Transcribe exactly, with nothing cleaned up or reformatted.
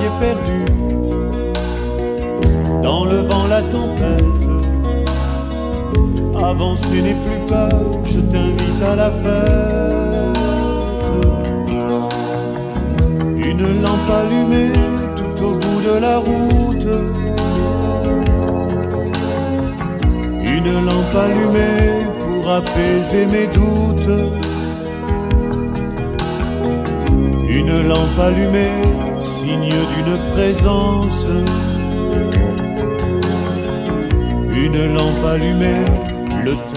est perdu. Dans le vent, la tempête, avancer n'est plus peur, je t'invite à la fête. Une lampe allumée tout au bout de la route, une lampe allumée pour apaiser mes doutes. Une lampe allumée, signe d'une présence. Une lampe allumée, le